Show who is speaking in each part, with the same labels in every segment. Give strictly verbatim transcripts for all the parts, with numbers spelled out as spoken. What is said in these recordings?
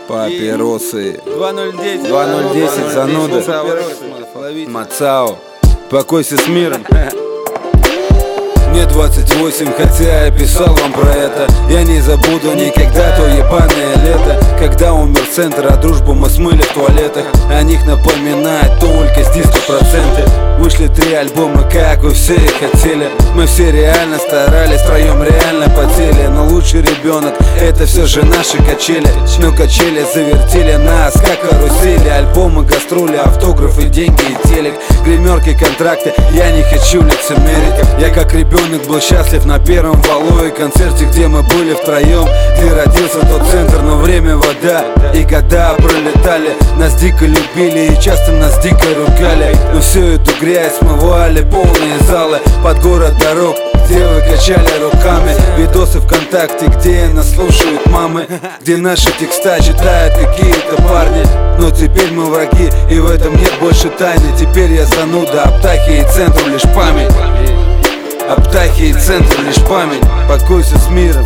Speaker 1: Папиросы.
Speaker 2: два ноль десять
Speaker 1: два ноль десять зануда. Мацао. Покойся с миром. Мне двадцать восемь, хотя я писал вам про это. Я не забуду никогда то ебаное лето, когда умер центр, а дружбу мы смыли в туалетах. О них напоминает только с диско проценты. Вышли три альбома, как вы все и хотели. Мы все реально старались, втроем реально потели. Но лучший ребенок — это все же наши качели. Но качели завертели нас, как карусели. Альбомы, гастроли, автографы, деньги и телек, гримерки, контракты. Я не хочу лицемерить. Я как ребенок был счастлив на первом валу и концерте, где мы были втроем, где родился тот центр, но время вода. И года пролетали, нас дико любили и часто нас дико ругали. Но всю эту грязь смывали полные залы под город дорог, где вы качали руками. Видосы ВКонтакте, где нас слушают мамы, где наши текста читают какие-то парни. Но теперь мы враги, и в этом нет больше тайны. Теперь я зануда, Аптахи и центру лишь память. Аптахи и центру лишь память. Покойся с миром.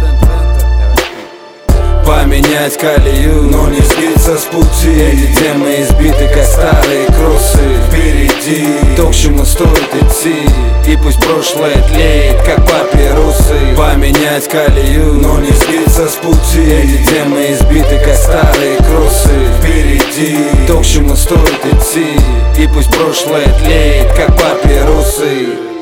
Speaker 1: Поменять колею, но не сбиться с пути. Эти темы избиты, как старые кроссы. Впереди то, к чему стоит идти, и пусть прошлое тлеет, как папиросы. Поменять колею, но не сбиться с пути. Эти темы избиты, как старые кроссы. Впереди то, к чему стоит идти, и пусть прошлое тлеет, как папиросы.